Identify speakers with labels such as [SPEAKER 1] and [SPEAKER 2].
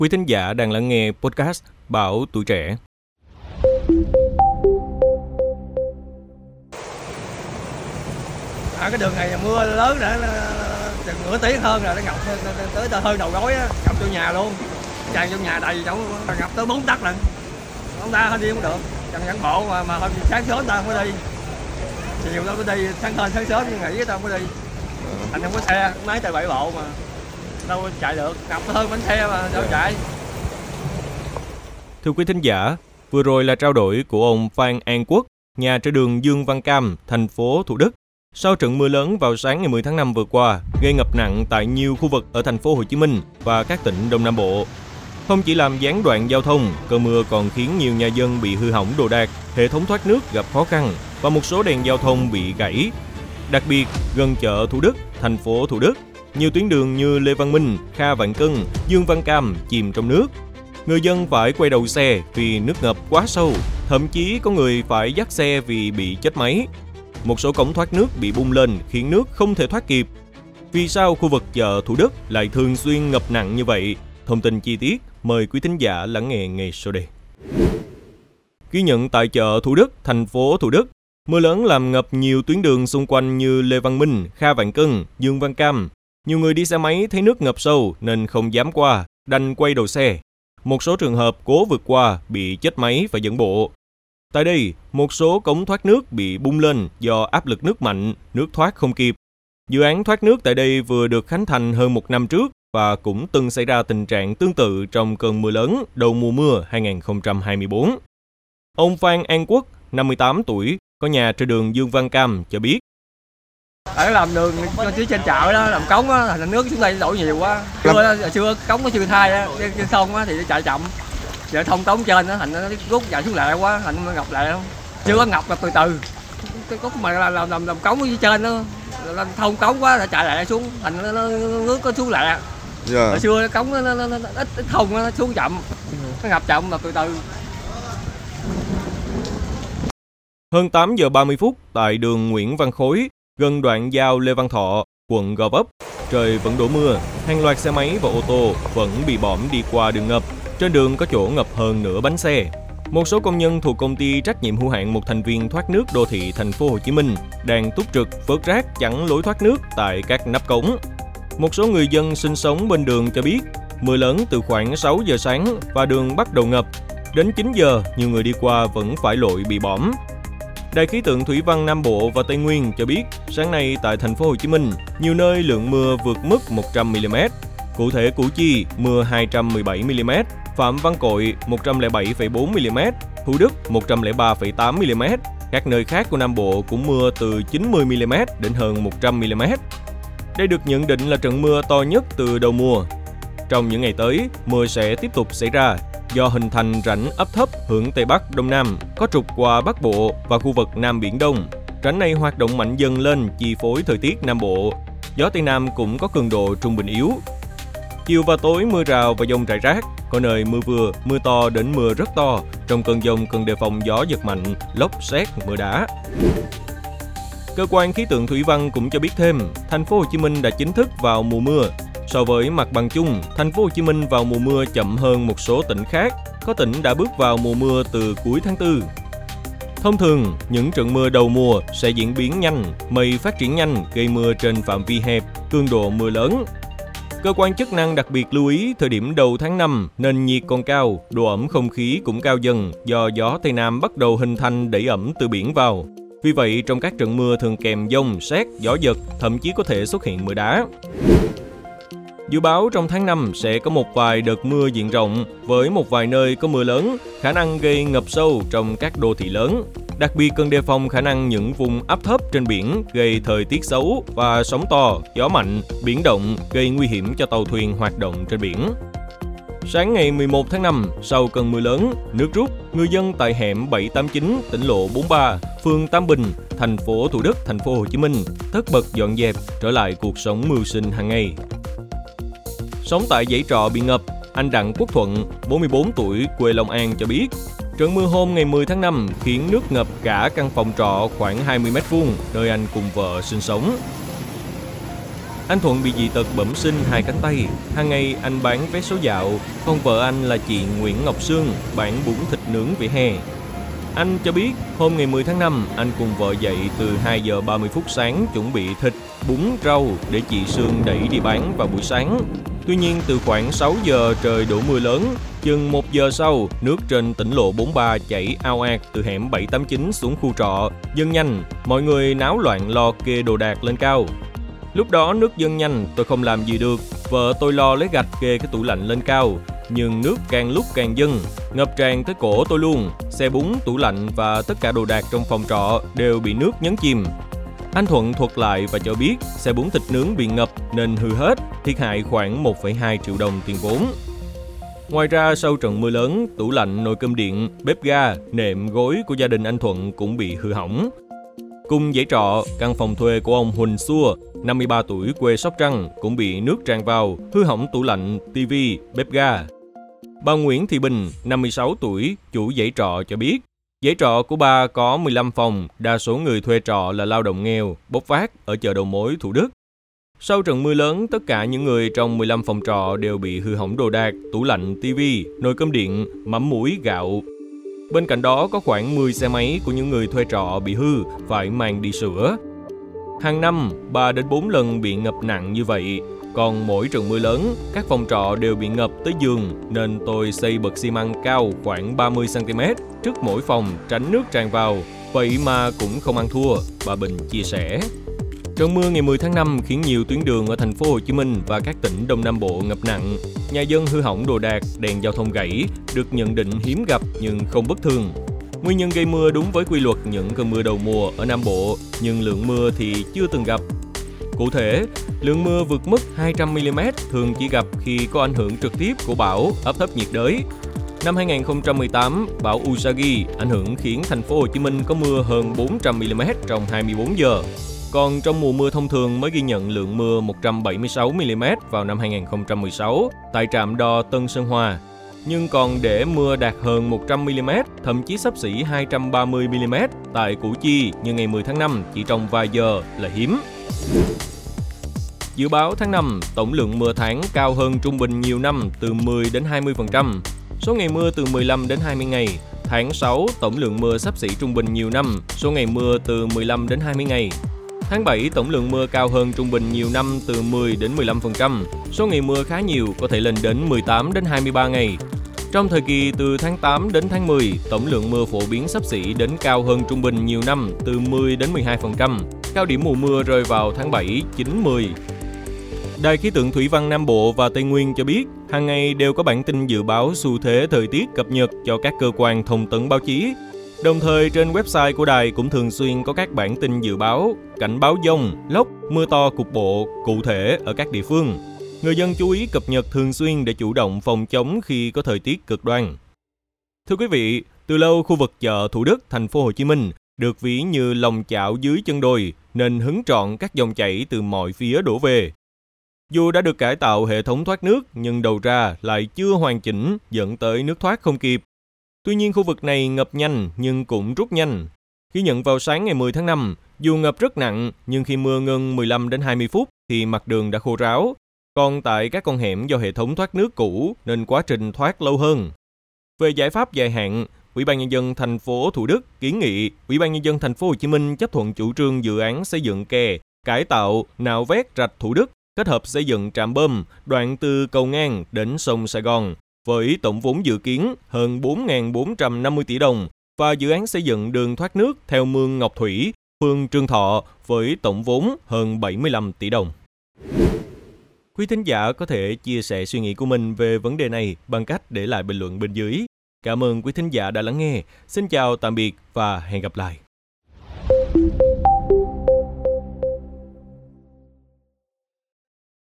[SPEAKER 1] Quý thính giả đang lắng nghe podcast Bảo Tuổi Trẻ.
[SPEAKER 2] Cái đường này mưa lớn đã chừng nửa tiếng hơn rồi, nó ngập tới hơn đầu gối á, ngập vô nhà luôn. Tràn vô nhà đầy chỗ ngập tới 4 tấc lận. Không ta đi không được. Chẳng dẫn bộ mà hôm sáng sớm ta không có đi. Chiều đâu có đi, sáng sớm nhưng nghỉ ta không có đi. Anh không có xe, máy tại bãi bộ mà đâu chạy được, ngập hơn bánh xe mà đâu chạy.
[SPEAKER 1] Thưa quý thính giả, vừa rồi là trao đổi của ông Phan An Quốc, nhà trên đường Dương Văn Cam, thành phố Thủ Đức. Sau trận mưa lớn vào sáng ngày 10 tháng 5 vừa qua, gây ngập nặng tại nhiều khu vực ở thành phố Hồ Chí Minh và các tỉnh Đông Nam Bộ. Không chỉ làm gián đoạn giao thông, cơn mưa còn khiến nhiều nhà dân bị hư hỏng đồ đạc, hệ thống thoát nước gặp khó khăn và một số đèn giao thông bị gãy. Đặc biệt, gần chợ Thủ Đức, thành phố Thủ Đức, nhiều tuyến đường như Lê Văn Minh, Kha Vạn Cân, Dương Văn Cam chìm trong nước. Người dân phải quay đầu xe vì nước ngập quá sâu, thậm chí có người phải dắt xe vì bị chết máy. Một số cống thoát nước bị bung lên khiến nước không thể thoát kịp. Vì sao khu vực chợ Thủ Đức lại thường xuyên ngập nặng như vậy? Thông tin chi tiết, mời quý thính giả lắng nghe ngay sau đây. Ghi nhận tại chợ Thủ Đức, thành phố Thủ Đức, mưa lớn làm ngập nhiều tuyến đường xung quanh như Lê Văn Minh, Kha Vạn Cân, Dương Văn Cam. Nhiều người đi xe máy thấy nước ngập sâu nên không dám qua, đành quay đầu xe. Một số trường hợp cố vượt qua bị chết máy và dẫn bộ. Tại đây, một số cống thoát nước bị bung lên do áp lực nước mạnh, nước thoát không kịp. Dự án thoát nước tại đây vừa được khánh thành hơn một năm trước và cũng từng xảy ra tình trạng tương tự trong cơn mưa lớn đầu mùa mưa 2024. Ông Phan An Quốc, 58 tuổi, có nhà trên đường Dương Văn Cam cho biết.
[SPEAKER 2] Ở làm đường chỉ trên chợ đó, làm cống á, thành nước xuống đây đổ nhiều quá. Xưa cống nó chưa thay á, trên sông á thì nó chạy chậm. Giờ thông cống trên á, thành nó rút dài xuống lẹ quá, thành nó ngập lẹ không. Chưa có ngập, ngập từ từ. Cái cống mà làm cống ở dưới trên đó, thông cống quá là chạy lẹ xuống, thành nó nước có xuống lẹ. Hồi xưa cống nó ít thông nó xuống chậm, nó ngập chậm mà từ từ.
[SPEAKER 1] Hơn 8 giờ 30 phút tại đường Nguyễn Văn Khối, gần đoạn giao Lê Văn Thọ, quận Gò Vấp, trời vẫn đổ mưa, hàng loạt xe máy và ô tô vẫn bị bõm đi qua đường ngập. Trên đường có chỗ ngập hơn nửa bánh xe. Một số công nhân thuộc công ty trách nhiệm hữu hạn một thành viên thoát nước đô thị thành phố Hồ Chí Minh đang túc trực vớt rác chắn lối thoát nước tại các nắp cống. Một số người dân sinh sống bên đường cho biết, mưa lớn từ khoảng 6 giờ sáng và đường bắt đầu ngập. Đến 9 giờ, nhiều người đi qua vẫn phải lội bị bõm. Đài khí tượng thủy văn Nam Bộ và Tây Nguyên cho biết, sáng nay tại thành phố Hồ Chí Minh, nhiều nơi lượng mưa vượt mức 100 mm. Cụ thể Củ Chi mưa 217 mm, Phạm Văn Cội 107,4 mm, Thủ Đức 103,8 mm. Các nơi khác của Nam Bộ cũng mưa từ 90 mm đến hơn 100 mm. Đây được nhận định là trận mưa to nhất từ đầu mùa. Trong những ngày tới, mưa sẽ tiếp tục xảy ra do hình thành rãnh áp thấp hướng Tây Bắc Đông Nam có trục qua Bắc Bộ và khu vực Nam Biển Đông. Rãnh này hoạt động mạnh dần lên chi phối thời tiết Nam Bộ. Gió Tây Nam cũng có cường độ trung bình yếu. Chiều và tối mưa rào và dông rải rác, có nơi mưa vừa, mưa to đến mưa rất to. Trong cơn dông cần đề phòng gió giật mạnh, lốc, sét, mưa đá. Cơ quan khí tượng thủy văn cũng cho biết thêm, thành phố Hồ Chí Minh đã chính thức vào mùa mưa. So với mặt bằng chung, thành phố Hồ Chí Minh vào mùa mưa chậm hơn một số tỉnh khác. Có tỉnh đã bước vào mùa mưa từ cuối tháng 4. Thông thường, những trận mưa đầu mùa sẽ diễn biến nhanh, mây phát triển nhanh, gây mưa trên phạm vi hẹp, cường độ mưa lớn. Cơ quan chức năng đặc biệt lưu ý thời điểm đầu tháng 5 nền nhiệt còn cao, độ ẩm không khí cũng cao dần do gió Tây Nam bắt đầu hình thành đẩy ẩm từ biển vào. Vì vậy, trong các trận mưa thường kèm dông, sét, gió giật, thậm chí có thể xuất hiện mưa đá. Dự báo trong tháng 5 sẽ có một vài đợt mưa diện rộng với một vài nơi có mưa lớn, khả năng gây ngập sâu trong các đô thị lớn. Đặc biệt cần đề phòng khả năng những vùng áp thấp trên biển gây thời tiết xấu và sóng to, gió mạnh, biển động gây nguy hiểm cho tàu thuyền hoạt động trên biển. Sáng ngày 11 tháng 5, sau cơn mưa lớn, nước rút, người dân tại hẻm 789, tỉnh lộ 43, phường Tam Bình, thành phố Thủ Đức, thành phố Hồ Chí Minh tất bật dọn dẹp trở lại cuộc sống mưu sinh hàng ngày. Sống tại dãy trọ bị ngập, anh Đặng Quốc Thuận, 44 tuổi, quê Long An cho biết, trận mưa hôm ngày 10 tháng 5 khiến nước ngập cả căn phòng trọ khoảng 20 m2 nơi anh cùng vợ sinh sống. Anh Thuận bị dị tật bẩm sinh 2 cánh tay. Hàng ngày anh bán vé số dạo, còn vợ anh là chị Nguyễn Ngọc Sương bán bún thịt nướng vỉa hè. Anh cho biết hôm ngày 10 tháng 5, anh cùng vợ dậy từ 2 giờ 30 phút sáng chuẩn bị thịt, bún, rau để chị Sương đẩy đi bán vào buổi sáng. Tuy nhiên từ khoảng 6 giờ trời đổ mưa lớn, chừng 1 giờ sau, nước trên tỉnh lộ 43 chảy ao ạt từ hẻm 789 xuống khu trọ, dâng nhanh, mọi người náo loạn lo kê đồ đạc lên cao. Lúc đó nước dâng nhanh, tôi không làm gì được, vợ tôi lo lấy gạch kê cái tủ lạnh lên cao. Nhưng nước càng lúc càng dâng, ngập tràn tới cổ tôi luôn. Xe bún, tủ lạnh và tất cả đồ đạc trong phòng trọ đều bị nước nhấn chìm. Anh Thuận thuật lại và cho biết xe bún thịt nướng bị ngập nên hư hết, thiệt hại khoảng 1,2 triệu đồng tiền vốn. Ngoài ra sau trận mưa lớn, tủ lạnh, nồi cơm điện, bếp ga, nệm, gối của gia đình anh Thuận cũng bị hư hỏng. Cùng dãy trọ, căn phòng thuê của ông Huỳnh Xua, 53 tuổi quê Sóc Trăng cũng bị nước tràn vào, hư hỏng tủ lạnh, tivi, bếp ga. Bà Nguyễn Thị Bình, 56 tuổi, chủ dãy trọ cho biết, dãy trọ của bà có 15 phòng, đa số người thuê trọ là lao động nghèo, bốc vác ở chợ đầu mối Thủ Đức. Sau trận mưa lớn, tất cả những người trong 15 phòng trọ đều bị hư hỏng đồ đạc, tủ lạnh, tivi, nồi cơm điện, mắm muối, gạo. Bên cạnh đó có khoảng 10 xe máy của những người thuê trọ bị hư, phải mang đi sửa. Hàng năm, 3 đến 4 lần bị ngập nặng như vậy. Còn mỗi trận mưa lớn, các phòng trọ đều bị ngập tới giường, nên tôi xây bậc xi măng cao khoảng 30 cm trước mỗi phòng tránh nước tràn vào. Vậy mà cũng không ăn thua, bà Bình chia sẻ. Trận mưa ngày 10 tháng 5 khiến nhiều tuyến đường ở thành phố Hồ Chí Minh và các tỉnh Đông Nam Bộ ngập nặng. Nhà dân hư hỏng đồ đạc, đèn giao thông gãy, được nhận định hiếm gặp nhưng không bất thường. Nguyên nhân gây mưa đúng với quy luật những cơn mưa đầu mùa ở Nam Bộ, nhưng lượng mưa thì chưa từng gặp. Cụ thể, lượng mưa vượt mức 200mm thường chỉ gặp khi có ảnh hưởng trực tiếp của bão, áp thấp nhiệt đới. Năm 2018, bão Usagi ảnh hưởng khiến thành phố Hồ Chí Minh có mưa hơn 400mm trong 24 giờ. Còn trong mùa mưa thông thường mới ghi nhận lượng mưa 176mm vào năm 2016 tại trạm đo Tân Sơn Hòa. Nhưng còn để mưa đạt hơn 100mm, thậm chí xấp xỉ 230mm tại Củ Chi như ngày 10 tháng 5 chỉ trong vài giờ là hiếm. Dự báo tháng 5, tổng lượng mưa tháng cao hơn trung bình nhiều năm từ 10 đến 20%. Số ngày mưa từ 15 đến 20 ngày. Tháng 6, tổng lượng mưa xấp xỉ trung bình nhiều năm, số ngày mưa từ 15 đến 20 ngày. Tháng 7, tổng lượng mưa cao hơn trung bình nhiều năm từ 10 đến 15%, số ngày mưa khá nhiều có thể lên đến 18 đến 23 ngày. Trong thời kỳ từ tháng 8 đến tháng 10, tổng lượng mưa phổ biến xấp xỉ đến cao hơn trung bình nhiều năm từ 10 đến 12%. Cao điểm mùa mưa rơi vào tháng 7, 9, 10. Đài khí tượng thủy văn Nam Bộ và Tây Nguyên cho biết, hàng ngày đều có bản tin dự báo xu thế thời tiết cập nhật cho các cơ quan thông tấn báo chí. Đồng thời trên website của đài cũng thường xuyên có các bản tin dự báo, cảnh báo dông, lốc, mưa to cục bộ, cụ thể ở các địa phương. Người dân chú ý cập nhật thường xuyên để chủ động phòng chống khi có thời tiết cực đoan. Thưa quý vị, từ lâu khu vực chợ Thủ Đức, thành phố Hồ Chí Minh được ví như lòng chảo dưới chân đồi nên hứng trọn các dòng chảy từ mọi phía đổ về. Dù đã được cải tạo hệ thống thoát nước nhưng đầu ra lại chưa hoàn chỉnh dẫn tới nước thoát không kịp. Tuy nhiên khu vực này ngập nhanh nhưng cũng rút nhanh. Ghi nhận vào sáng ngày 10 tháng 5, dù ngập rất nặng nhưng khi mưa ngưng 15 đến 20 phút thì mặt đường đã khô ráo. Còn tại các con hẻm do hệ thống thoát nước cũ nên quá trình thoát lâu hơn. Về giải pháp dài hạn, Ủy ban nhân dân thành phố Thủ Đức kiến nghị Ủy ban nhân dân thành phố Hồ Chí Minh chấp thuận chủ trương dự án xây dựng kè, cải tạo, nạo vét rạch Thủ Đức, kết hợp xây dựng trạm bơm đoạn từ cầu ngang đến sông Sài Gòn với tổng vốn dự kiến hơn 4.450 tỷ đồng và dự án xây dựng đường thoát nước theo mương Ngọc Thủy, phường Trương Thọ với tổng vốn hơn 75 tỷ đồng. Quý thính giả có thể chia sẻ suy nghĩ của mình về vấn đề này bằng cách để lại bình luận bên dưới. Cảm ơn quý thính giả đã lắng nghe. Xin chào tạm biệt và hẹn gặp lại.